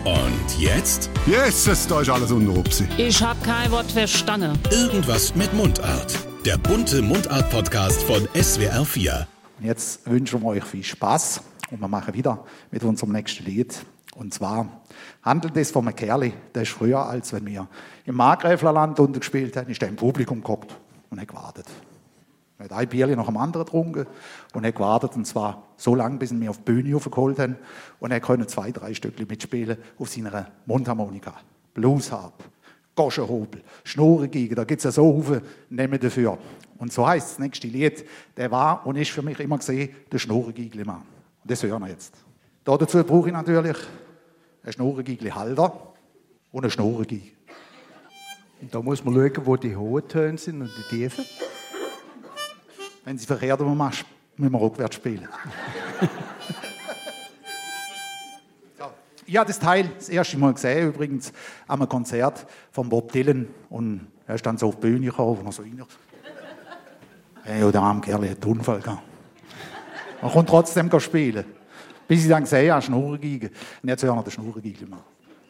Und jetzt? Jesus, da ist alles unter Rupsi. Ich hab kein Wort verstanden. Irgendwas mit Mundart. Der bunte Mundart-Podcast von SWR 4. Jetzt wünschen wir euch viel Spaß und wir machen wieder mit unserem nächsten Lied. Und zwar handelt es von einem Kerl, der ist früher, als wenn wir im Markgräflerland gespielt haben, ist er im Publikum gehockt und hat gewartet. Er hat ein Bierchen nach dem anderen getrunken und hat gewartet, und zwar so lange, bis wir auf die Bühne hochgeholt haben. Und er konnte 2-3 Stückchen mitspielen auf seiner Mundharmonika. Bluesharp, Goschenhobel, Schnurrengeige, da gibt es ja so viele Namen dafür. Und so heisst das nächste Lied, der war und ist für mich immer gesehen der Schnurrengeigli-Mann. Und das hören wir jetzt. Dazu brauche ich natürlich einen Schnurrengeigli-Halter und eine Schnurrengeige. Und da muss man schauen, wo die hohen Töne sind und die tiefen. Wenn sie verkehrt machst, müssen wir rückwärts spielen. So. Ich habe das Teil das erste Mal gesehen, übrigens an einem Konzert von Bob Dylan. Und er ist dann so auf die Bühne gekommen und er so rein. Hey, der arme Kerl hat einen Unfall gehabt. Er konnte trotzdem spielen. Bis ich dann gesehen habe, Schnurrengeige. Und jetzt hören wir den Schnurrengeigli mal.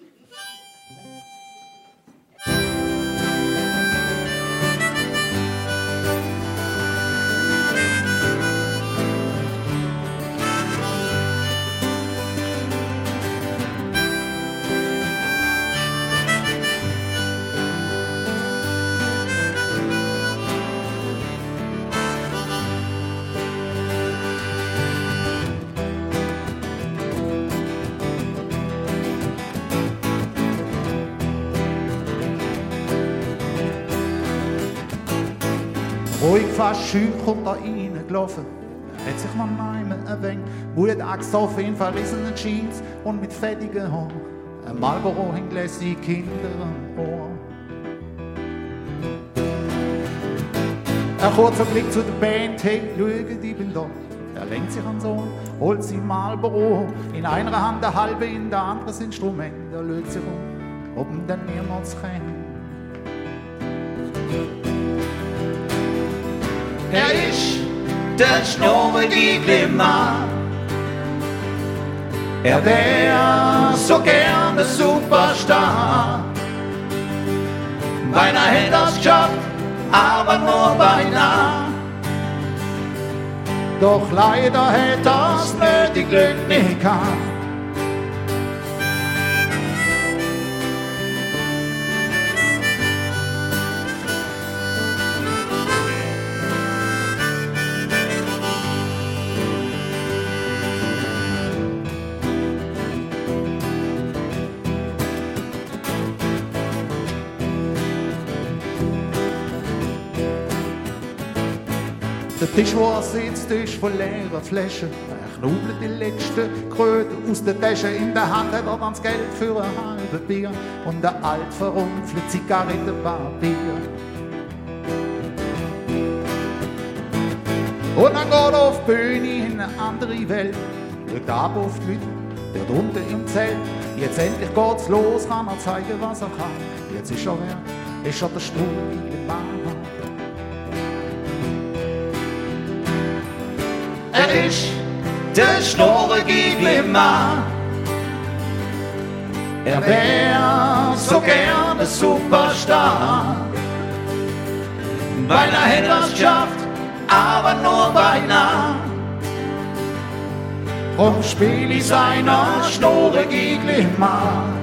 Ruhig fast scheu kommt da reingelaufen, hat sich noch einmal ein wenig Mut angesoffen in verrissenen Jeans und mit fettigen Haaren, ein Marlboro hinlässt die Kinder am Ohr. Ein kurzer Blick zu der Band, hey, schaut, ich bin da. Er lenkt sich an so, holt sich Marlboro, in einer Hand der halbe, in der anderen das Instrument. Er schaut sich ob ihn denn niemand kennt. Er ist der Schnurrengeigli-Mann. Er wär so gerne Superstar. Beinahe hätte er's geschafft, aber nur beinahe. Doch leider hätte er's nötig Glück nicht gehabt. Der Tisch, wo er sitzt, ist voll leerer Flaschen. Er knubbelt die letzten Kröten aus der Tasche. In der Hand hat er dann das Geld für ein halbes Bier und ein alt verrumpfelt Zigarettenpapier. Und dann geht er auf die Bühne in eine andere Welt. Schaut ab auf die Leute, dort unten im Zelt. Jetzt endlich geht's los, kann er zeigen, was er kann. Jetzt ist er wer? Ist er der Schnurrengeigli-Mann? Er ist der Schnurrengeigli-Mann. Er wär so gerne Superstar. Beinahe hätte er's geschafft, aber nur beinahe. Drum spiel ich seiner Schnurrengeigli-Mann.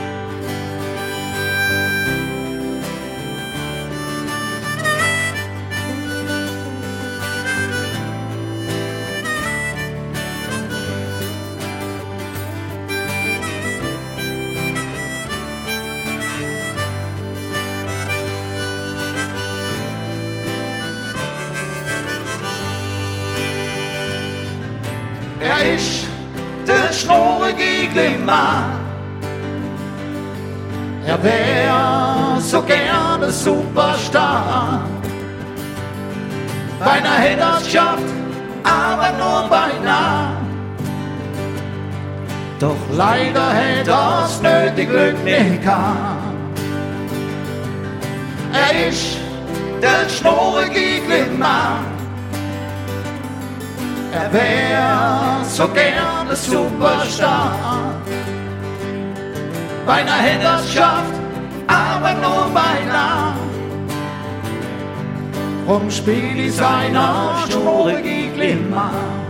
Er ist der Schnurrengeigli-Mann. Er wär so gerne Superstar. Beinahe hätte er's geschafft, aber nur beinahe. Doch leider hätte er's nötig Glück nicht gehabt. Er ist der Schnurrengeigli-Mann. Er wär so gerne Superstar. beinahe hätte er's geschafft, aber nur beinahe. Drum spiel ich seiner spurige Glimmer.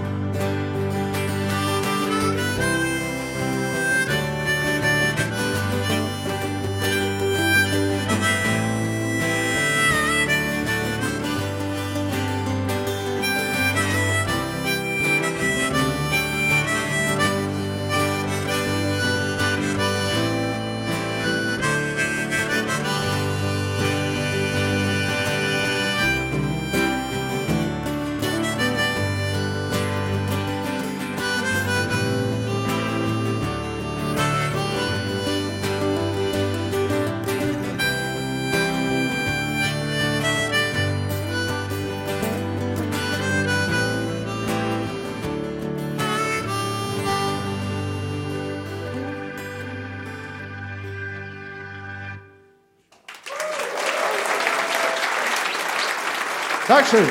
Dankeschön.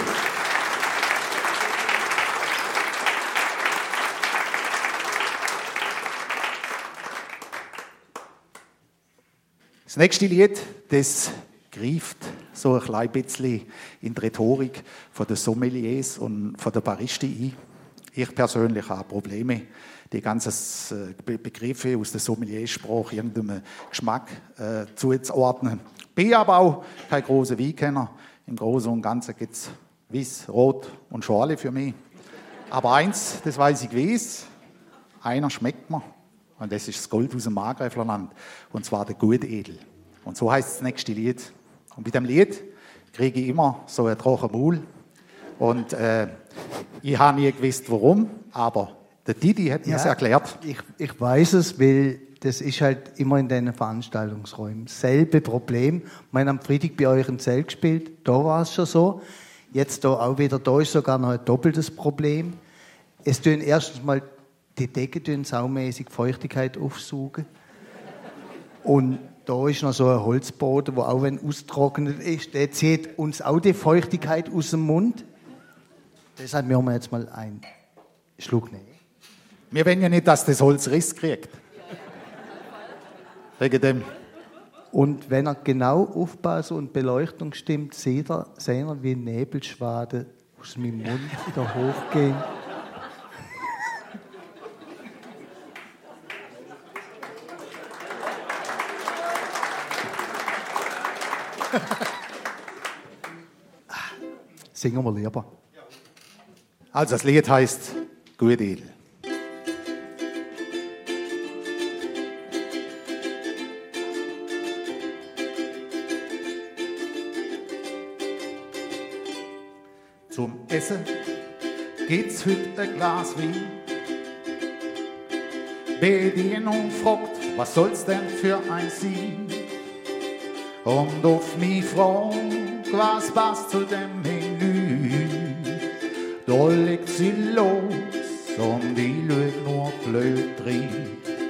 Das nächste Lied, das greift so ein klein bisschen in die Rhetorik von den Sommeliers und von den Baristen ein. Ich persönlich habe Probleme, die ganzen Begriffe aus der Sommeliersprache irgendeinem Geschmack zuzuordnen. Bin aber auch kein großer Weinkenner. Im Großen und Ganzen gibt es Weiß, Rot und Schorle für mich. Aber eins, das weiß ich gewiss, einer schmeckt mir. Und das ist das Gold aus dem Markgräflerland. Und zwar der Gutedel. Und so heißt das nächste Lied. Und mit dem Lied kriege ich immer so einen trockenen Maul. Und ich habe nie gewusst, warum. Aber der Didi hat mir es erklärt. Ich weiß es, weil das ist halt immer in diesen Veranstaltungsräumen. Selbe Problem. Wir haben am Freitag bei euch ein Zelt gespielt. Da war es schon so. Jetzt da auch wieder. Da ist sogar noch ein doppeltes Problem. Es tun erstens mal die Decken saumäßig Feuchtigkeit aufsaugen. Und da ist noch so ein Holzboden, wo auch wenn austrocknet ist, der zieht uns auch die Feuchtigkeit aus dem Mund. Deshalb müssen wir jetzt mal einen Schluck nehmen. Wir wollen ja nicht, dass das Holz Riss kriegt. Wegen dem. Und wenn er genau aufpasst und Beleuchtung stimmt, sehen wir, wie Nebelschwaden aus meinem Mund wieder hochgehen. Singen wir lieber. Also das Lied heißt Gutedel. Zum Essen geht's heute ein Glas Wein. Bedienung fragt, was soll's denn für ein sein? Und auf mich fragt, was passt zu dem Menü? Da legt sie los und ich schaut nur blöd rein.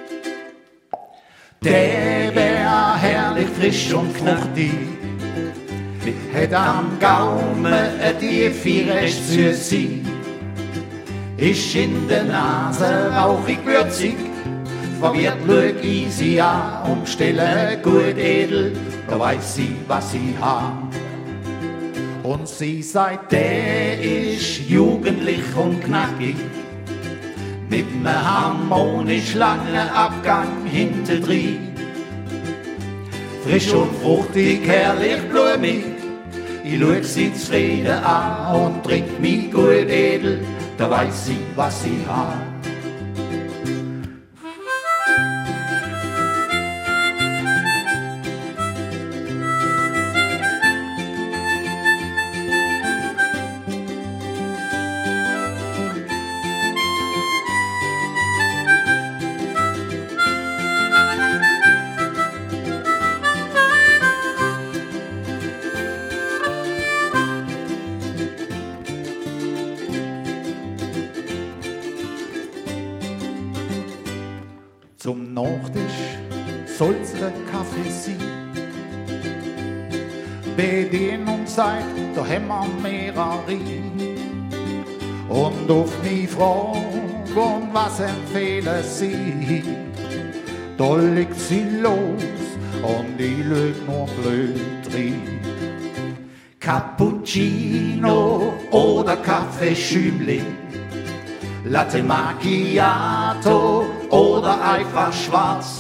Der wär herrlich frisch und knacki, hat am Gaumen eine tiefe recht Süße, ist in der Nase rauchig würzig, verwirrt schau ich sie an und stelle Gutedel, da weiß sie, was sie hat. Und sie sagt, der ist jugendlich und knackig, mit einem harmonisch langen Abgang hintendrein. Frisch und fruchtig, herrlich blumig, ich schau sie zufrieden an und trink mich Gutedel, da weiß sie, was sie hat. Zum Nachtisch soll's ein Kaffee sein. Bedienung sagt, da haben wir mehrere. Und auf mich fragt, und was empfehlen Sie? da liegt sie los und ich lüg nur blöd rein. Cappuccino oder Kaffeeschümli, Latte Macchiato oder einfach schwarz.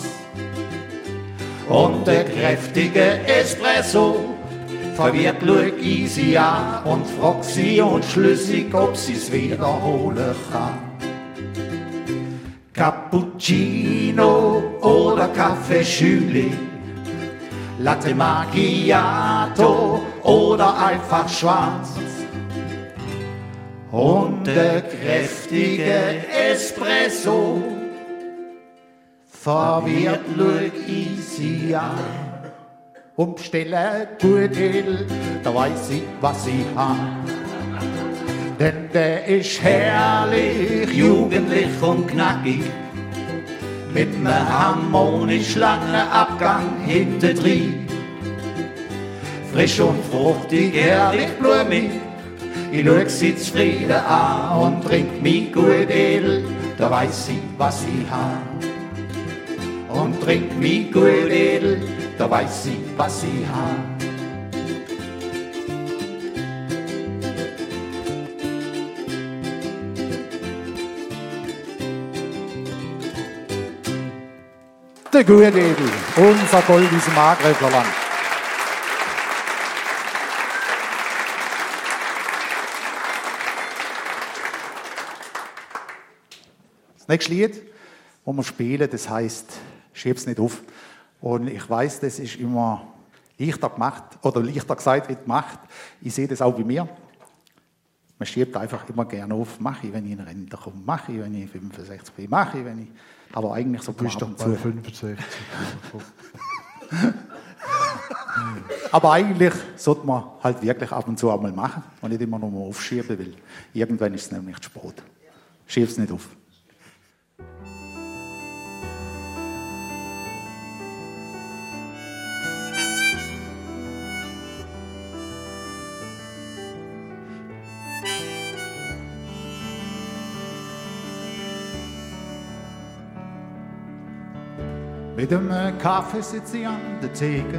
Und der kräftige Espresso verwirrt schaut ich sie an und fragt sie unschlüssig, ob sie's wiederholen kann. Cappuccino oder Kaffeeschümli, Latte Macchiato oder einfach schwarz. Und der kräftige Espresso verwirrt schaut ich sie an und bestelle gut Edel, da weiß ich, was ich hab. Denn der ist herrlich, jugendlich und knackig, mit nem harmonisch langen Abgang hintendrein. Frisch und fruchtig, herrlich blumig, ich schau sie zufrieden an und trink mich gut edel, da weiß ich, was ich hab. Und trink mich gut edel, da weiß ich, was ich hab. Der gute Edel, unser Gold ist im Markgräflerland. Das nächste Lied, das wir spielen, das heisst «Schieb's nicht auf». Und ich weiss, das ist immer leichter gemacht, oder leichter gesagt wie gemacht. Ich sehe das auch bei mir. Man schiebt einfach immer gerne auf. Mache ich, wenn ich in Rente komme. Mache ich, wenn ich 65 bin. Mache ich, wenn ich... Aber eigentlich so bist du doch bei 65. Aber eigentlich sollte man halt wirklich ab und zu einmal machen und nicht immer nur mal aufschieben, weil irgendwann ist es nämlich zu spät. Schieb's nicht auf. Mit einem Kaffee sitze ich an der Theke.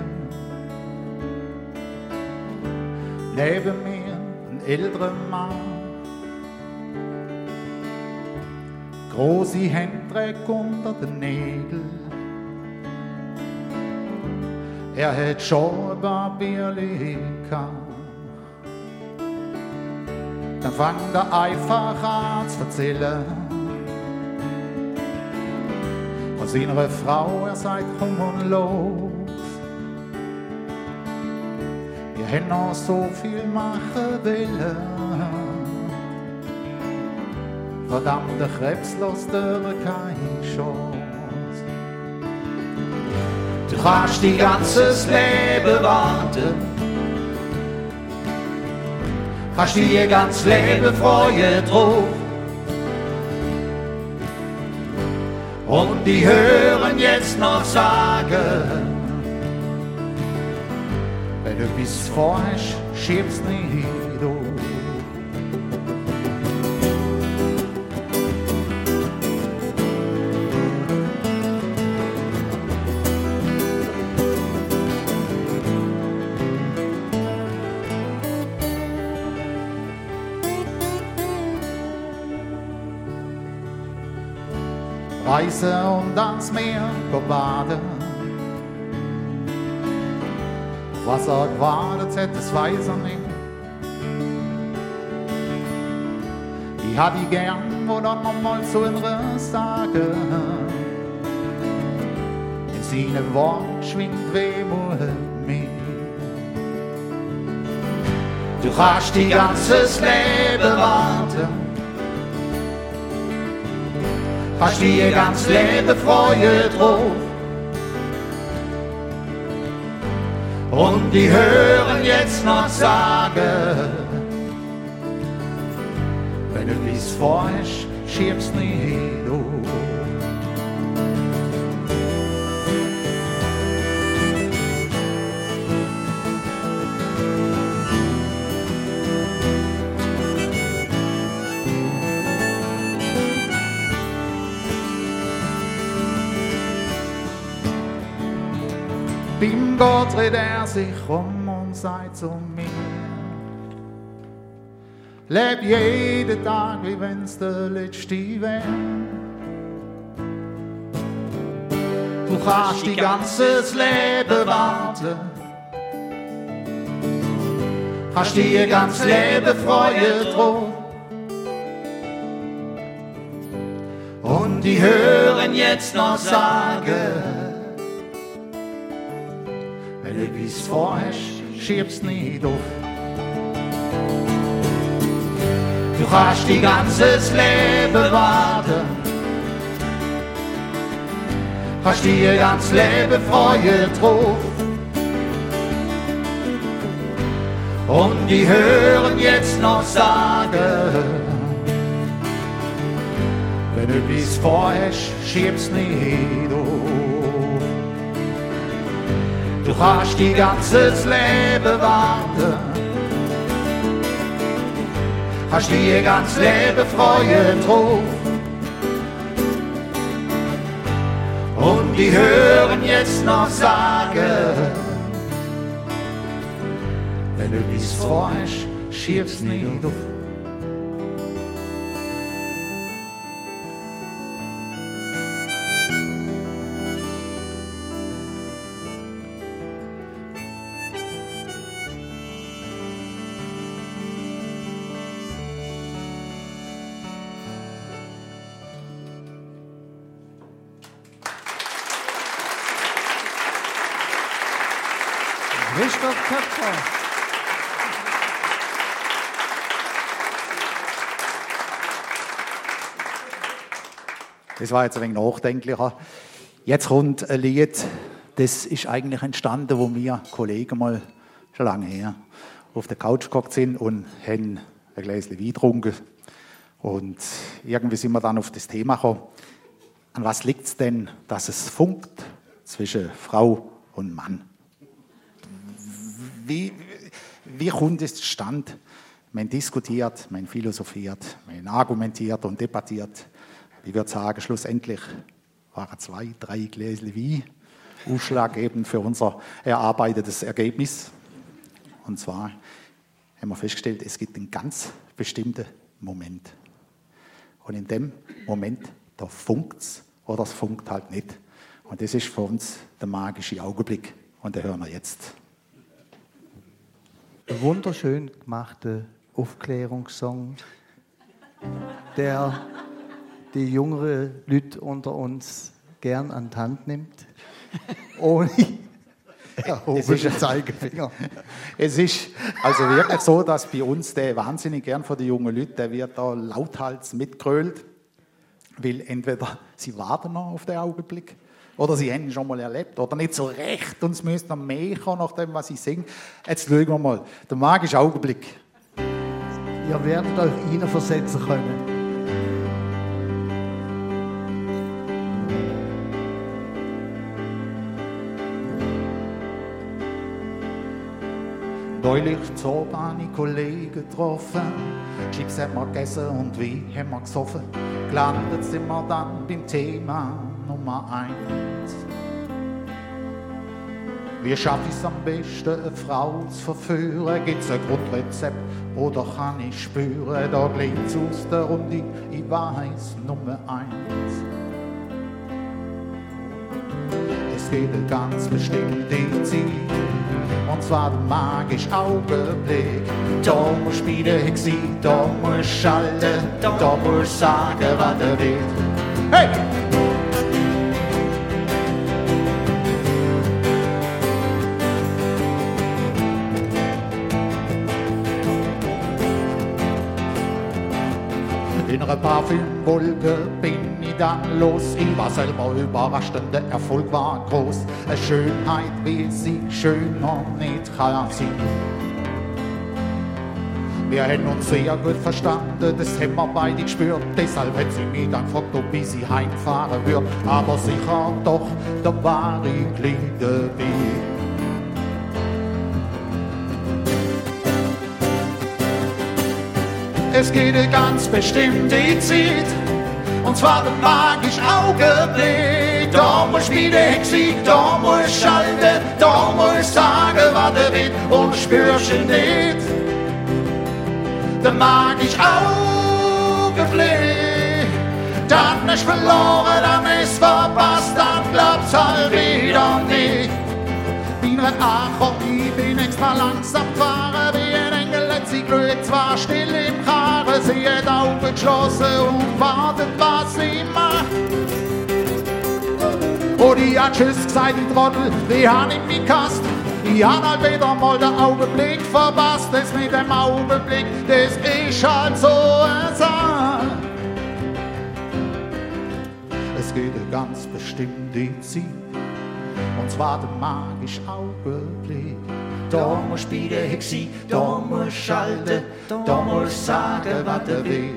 Neben mir ein älterer Mann. Große Hände trägt unter den Nägeln. Er hat schon ein paar Bierli gehabt. Dann fängt er einfach an zu erzählen. Von seiner Frau, er sagt, komm und los. Wir hätten noch so viel machen wollen. Verdammt, der Krebs lässt dir keine Chance. Du kannst dein ganzes Leben warten. Kannst dir ganz Leben freuen drauf. Und die hören jetzt noch sagen, wenn du bis vorhast, schieb's nicht auf. Reisen und ans Meer baden. Was er gewartet hat, das weiß er nicht. Ich hätte ihn gern, wo dann noch mal zu einer sagen. In seinen Worten schwingt Wehmut mit. Du kannst dein ganzes Leben warten. Kannst dir ganz Leben freuen drauf. Und die hören jetzt noch sagen, wenn du bis vorhast, schieb's nicht auf. Beim Gott dreht er sich um und sagt zu mir: Leb jeden Tag, wie wenn's der letzte wär. Du kannst dein ganzes Leben warten, kannst dir ganz Leben freuen drauf. Und die hören jetzt noch sagen, wenn du etwas vorhast, schieb's nicht auf. Du kannst dein ganzes Leben warten, kannst dir ganz Leben freuen drauf. Und die hören jetzt noch sagen, wenn du etwas vorhast, schieb's nicht auf. Du kannst dein ganzes Leben warten, kannst dir ganz Leben freuen drauf. Und die hören jetzt noch sagen, wenn du etwas vorhast, schieb's nicht auf. Christoph Köpfer. Das war jetzt ein wenig nachdenklicher. Jetzt kommt ein Lied, das ist eigentlich entstanden, wo wir Kollegen mal schon lange her auf der Couch gehockt sind und haben ein Gläschen Wein getrunken. Und irgendwie sind wir dann auf das Thema gekommen. An was liegt es denn, dass es funkt zwischen Frau und Mann? Wie kommt es zustande? Man diskutiert, man philosophiert, man argumentiert und debattiert. Ich würde sagen, schlussendlich waren 2, 3 Gläschen Wein ausschlaggebend für unser erarbeitetes Ergebnis. Und zwar haben wir festgestellt, es gibt einen ganz bestimmten Moment. Und in dem Moment, da funkt es oder es funkt halt nicht. Und das ist für uns der magische Augenblick. Und den hören wir jetzt. Ein wunderschön gemachter Aufklärungssong, der die jüngeren Leute unter uns gern an die Hand nimmt, ohne erhobenen Zeigefinger. Es ist also wirklich so, dass bei uns der wahnsinnig gern von den jungen Leuten, der wird da lauthals mitgrölt, weil entweder sie warten noch auf den Augenblick oder sie haben ihn schon mal erlebt oder nicht so recht und es müsste noch mehr kommen, nach dem, was ich singe. Jetzt schauen wir mal, der magische Augenblick. Ihr werdet euch hineinversetzen können. Neulich zu meine Kollegen getroffen, Chips haben wir gegessen und Wein haben wir gesoffen. Gelandet sind wir dann beim Thema Nummer 1. Wie schaffe ich es am besten, eine Frau zu verführen? Gibt es ein Grundrezept oder kann ich spüren? Da klingt es aus der Runde, ich weiß Nummer 1. Es geht eine ganz bestimmte Zeit, und zwar der magische Augenblick. Da muss spielen sein, da muss schalten, da muss sagen, was er will. Hey! In einer Parfümwolke bin ich dann los. Ich war selber überrascht und der Erfolg war groß. Eine Schönheit, wie sie schöner nicht kann sein. Wir haben uns sehr gut verstanden, das haben wir beide gespürt. Deshalb hat sie mich dann gefragt, ob ich sie heimfahren würde. Aber sicher doch, da war ich gleich dabei. Es geht eine ganz bestimmte Zeit, und zwar der magische Augenblick. Da muss wieder Hexe, da muss schalten, da muss sagen, was er will und spürst ihn nicht. Der magische Augenblick, dann ist verloren, dann ist verpasst, dann glaubt's halt wieder nicht. Bin red angekommen, ich bin extra langsam gefahren, wie ein Engel hat sie glüht, zwar still im Karren, sie hat Augen geschlossen und wartet, was sie macht. Und ich hab Tschüss gesagt, die Trottel, die han in mich gehasst. Ich hab halt wieder mal den Augenblick verpasst, das mit dem Augenblick, das ist halt so eine Sache. Es geht ganz bestimmt die Zeit, und zwar der magische Augenblick. Da muss bei der Hexe, da muss schalten, da muss sagen, was er will.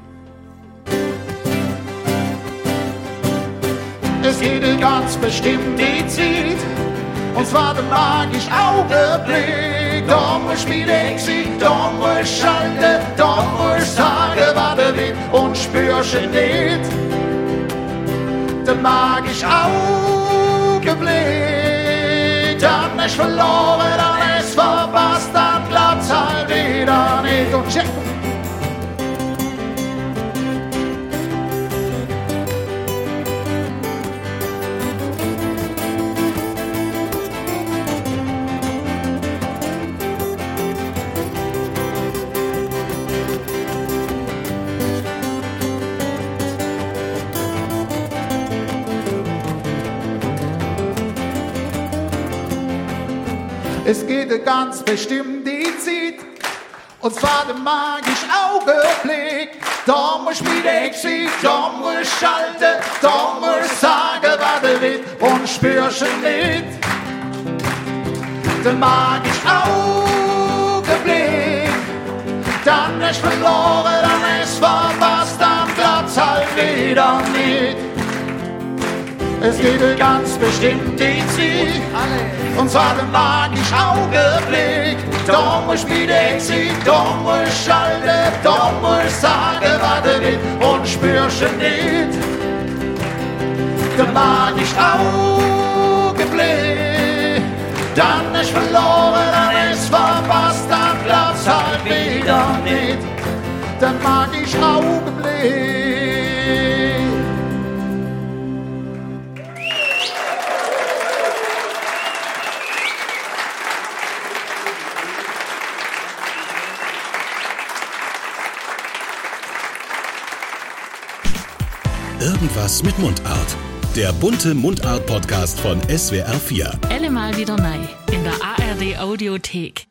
Es geht ganz bestimmt die Zeit, und zwar der magische Augenblick. Da muss bei der Hexe, da muss schalten, da muss sagen, was er will und spürst ihn nicht. Der magische Augenblick, dann ist verloren, dann ist verpasst, dann glaubt's halt wieder nicht. Und check! Es geht ganz bestimmt die Zeit, und zwar der magische Augenblick. Da muss mit der Hexe, da muss schalten, da muss sagen, was er will und spürst ihn nicht. Der magische Augenblick, dann ist verloren, dann ist verpasst, dann glaubt's halt wieder nicht. Es geht ganz bestimmt die Zeit, und zwar der magische Augenblick. Da muss bei der Hexe, da muss schalten, da muss sagen, was er will und spürst ihn nicht. Der magische Augenblick, dann ist verloren, dann ist verpasst, dann glaubt's halt wieder nicht. Der magische Augenblick. Irgendwas mit Mundart. Der bunte Mundart-Podcast von SWR 4. Allemal wieder neu in der ARD Audiothek.